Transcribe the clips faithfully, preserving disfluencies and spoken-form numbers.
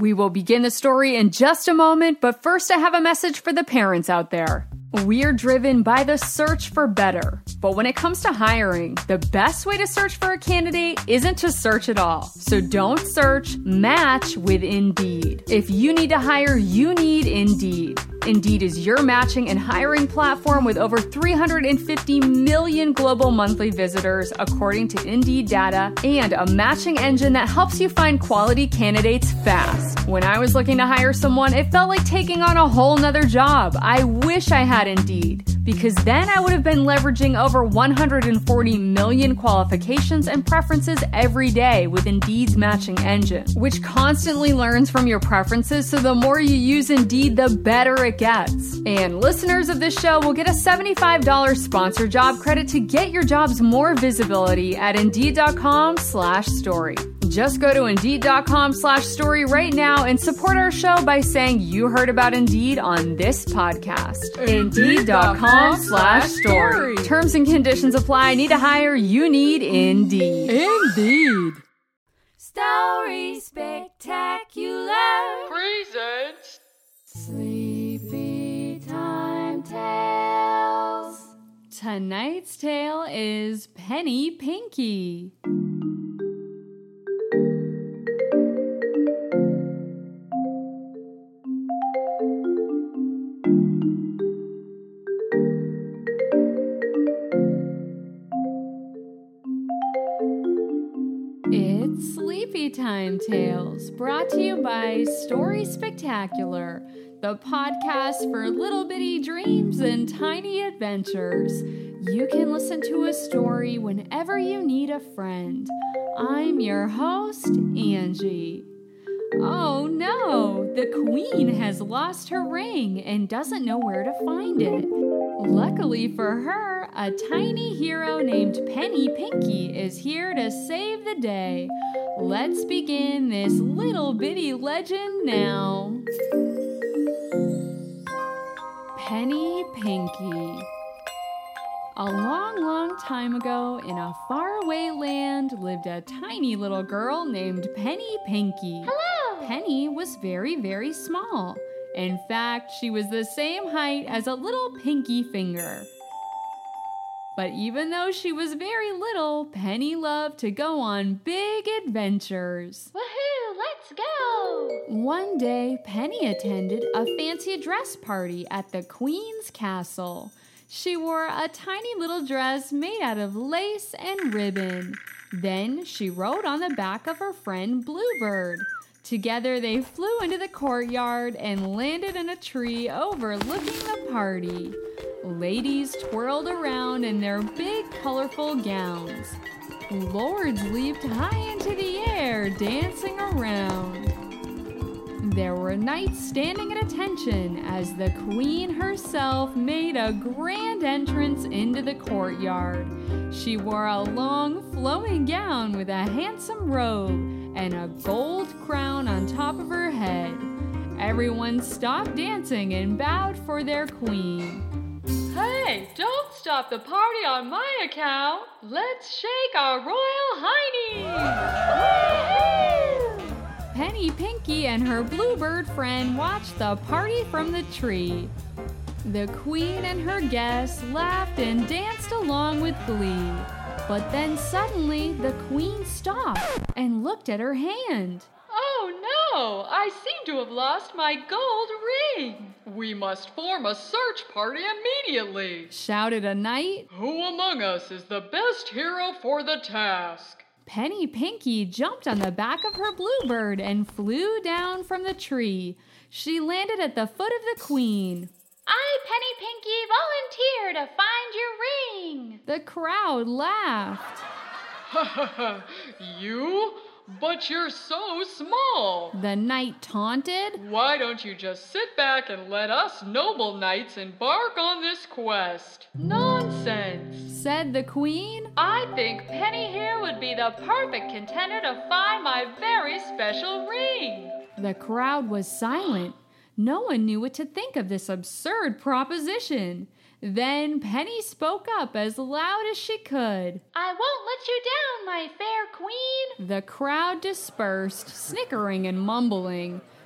We will begin the story in just a moment, but first I have a message for the parents out there. We're driven by the search for better. But when it comes to hiring, the best way to search for a candidate isn't to search at all. So don't search, match with Indeed. If you need to hire, you need Indeed. Indeed is your matching and hiring platform with over three hundred fifty million global monthly visitors, according to Indeed data, and a matching engine that helps you find quality candidates fast. When I was looking to hire someone, it felt like taking on a whole nother job. I wish I had Indeed, because then I would have been leveraging over one hundred forty million qualifications and preferences every day with Indeed's matching engine, which constantly learns from your preferences, so the more you use Indeed, the better it gets. And listeners of this show will get a seventy-five dollars sponsor job credit to get your jobs more visibility at Indeed.com slash story. Just go to Indeed.com slash story right now and support our show by saying you heard about Indeed on this podcast. Indeed.com slash story. Terms and conditions apply. Need to hire? You need Indeed. Indeed. Story Spectacular Presents Sleepy Time Tales. Tonight's tale is Penny Pinky. It's Sleepy Time Tales, brought to you by Story Spectacular, the podcast for little bitty dreams and tiny adventures. You can listen to a story whenever you need a friend. I'm your host, Angie. Oh no, the queen has lost her ring and doesn't know where to find it. Luckily for her, a tiny hero named Penny Pinky is here to save the day. Let's begin this little bitty legend now. Penny Pinky. A long, long time ago, in a faraway land, lived a tiny little girl named Penny Pinky. Hello! Penny was very, very small. In fact, she was the same height as a little pinky finger. But even though she was very little, Penny loved to go on big adventures. Woohoo! Let's go! One day, Penny attended a fancy dress party at the Queen's castle. She wore a tiny little dress made out of lace and ribbon. Then she rode on the back of her friend Bluebird. Together they flew into the courtyard and landed in a tree overlooking the party. Ladies twirled around in their big colorful gowns. Lords leaped high into the air, dancing around. There were knights standing at attention as the queen herself made a grand entrance into the courtyard. She wore a long flowing gown with a handsome robe and a gold crown on top of her head. Everyone stopped dancing and bowed for their queen. Hey, don't stop the party on my account. Let's shake our royal hiney. Penny Pinky and her bluebird friend watched the party from the tree. The queen and her guests laughed and danced along with glee. But then suddenly the queen stopped and looked at her hand. Oh no, I seem to have lost my gold ring. We must form a search party immediately, shouted a knight. Who among us is the best hero for the task? Penny Pinky jumped on the back of her bluebird and flew down from the tree. She landed at the foot of the queen. I, Penny Pinky, volunteer to find your ring. The crowd laughed. Ha ha ha, you? But you're so small. The knight taunted. Why don't you just sit back and let us noble knights embark on this quest? Nonsense, said the queen. I think Penny here would be the perfect contender to find my very special ring. The crowd was silent. No one knew what to think of this absurd proposition. Then Penny spoke up as loud as she could. I won't let you down, my fair queen. The crowd dispersed, snickering and mumbling.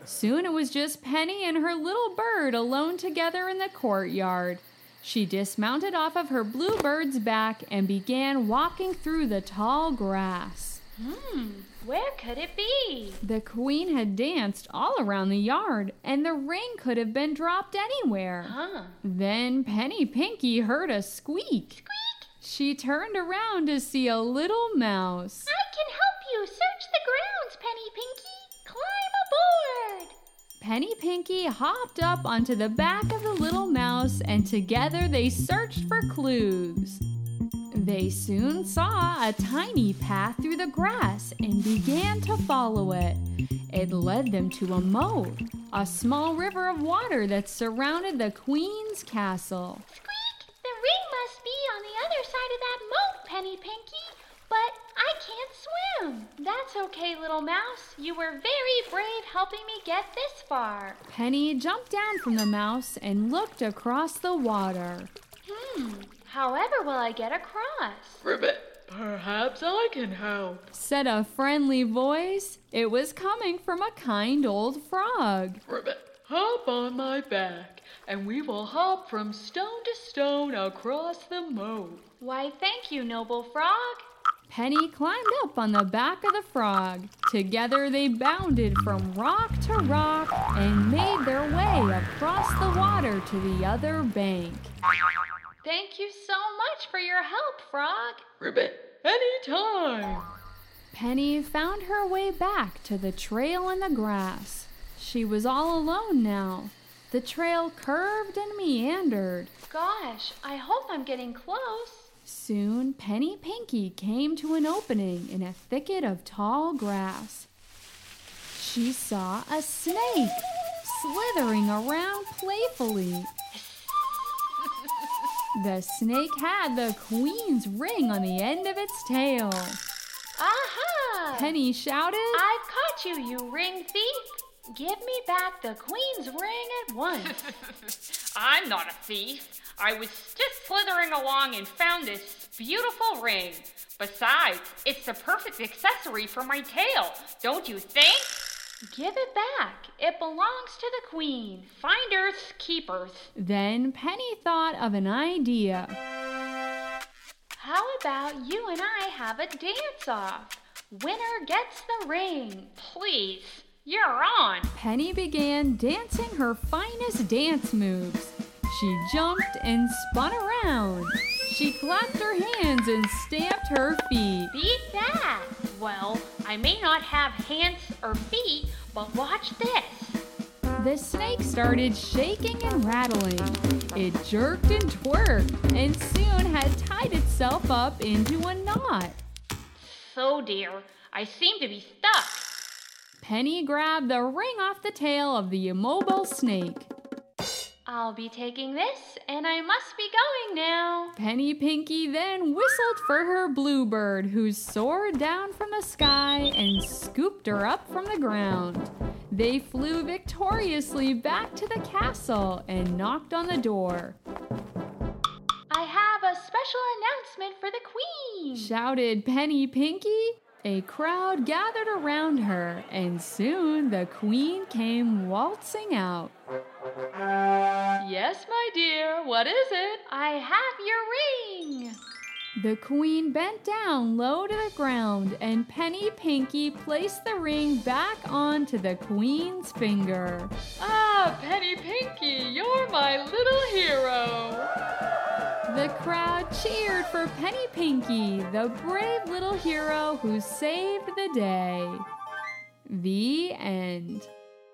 Soon it was just Penny and her little bird alone together in the courtyard. She dismounted off of her bluebird's back and began walking through the tall grass. Hmm, where could it be? The queen had danced all around the yard, and the ring could have been dropped anywhere. Huh. Then Penny Pinky heard a squeak. Squeak! She turned around to see a little mouse. I can help you search the grounds, Penny Pinky. Climb aboard! Penny Pinky hopped up onto the back of the little mouse, and together they searched for clues. They soon saw a tiny path through the grass and began to follow it. It led them to a moat, a small river of water that surrounded the queen's castle. Squeak! The ring must be on the other side of that moat, Penny Pinky. But I can't swim. That's okay, little mouse. You were very brave helping me get this far. Penny jumped down from the mouse and looked across the water. Hmm, however will I get across? Ribbit, perhaps I can help, said a friendly voice. It was coming from a kind old frog. Ribbit, hop on my back, and we will hop from stone to stone across the moat. Why, thank you, noble frog. Penny climbed up on the back of the frog. Together they bounded from rock to rock and made their way across the water to the other bank. Thank you so much for your help, Frog. Ribbit, anytime. Penny found her way back to the trail in the grass. She was all alone now. The trail curved and meandered. Gosh, I hope I'm getting close. Soon, Penny Pinky came to an opening in a thicket of tall grass. She saw a snake slithering around playfully. The snake had the queen's ring on the end of its tail. Aha! Penny shouted, I've caught you, you ring thief. Give me back the queen's ring at once. I'm not a thief. I was just slithering along and found this beautiful ring. Besides, it's the perfect accessory for my tail, don't you think? Give it back. It belongs to the queen. Finders, keepers. Then Penny thought of an idea. How about you and I have a dance-off? Winner gets the ring. Please, you're on. Penny began dancing her finest dance moves. She jumped and spun around. She clapped her hands and stamped her feet. Beat that. Well, I may not have hands or feet, but watch this. The snake started shaking and rattling. It jerked and twerked and soon had tied itself up into a knot. So dear, I seem to be stuck. Penny grabbed the ring off the tail of the immobile snake. I'll be taking this, and I must be going now. Penny Pinky then whistled for her bluebird, who soared down from the sky and scooped her up from the ground. They flew victoriously back to the castle and knocked on the door. I have a special announcement for the queen, shouted Penny Pinky. A crowd gathered around her, and soon the queen came waltzing out. Yes, my dear, what is it? I have your ring. The queen bent down low to the ground, and Penny Pinky placed the ring back onto the queen's finger. Ah, Penny Pinky, you're my little hero. The crowd cheered for Penny Pinky, the brave little hero who saved the day. The end.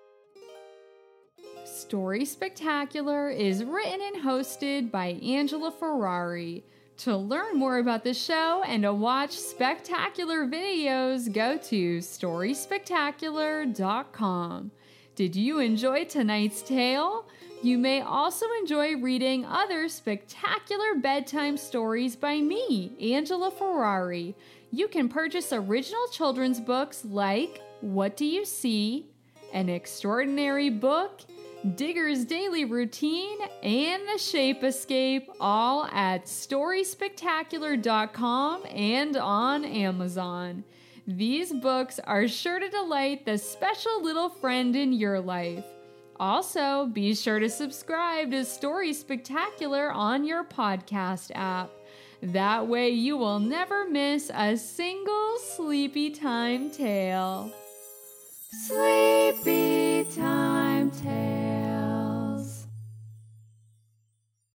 Story Spectacular is written and hosted by Angela Ferrari. To learn more about the show and to watch spectacular videos, go to story spectacular dot com. Did you enjoy tonight's tale? You may also enjoy reading other spectacular bedtime stories by me, Angela Ferrari. You can purchase original children's books like What Do You See?, An Extraordinary Book, Digger's Daily Routine, and The Shape Escape, all at story spectacular dot com and on Amazon. These books are sure to delight the special little friend in your life. Also, be sure to subscribe to Story Spectacular on your podcast app. That way you will never miss a single sleepy time tale. Sleepy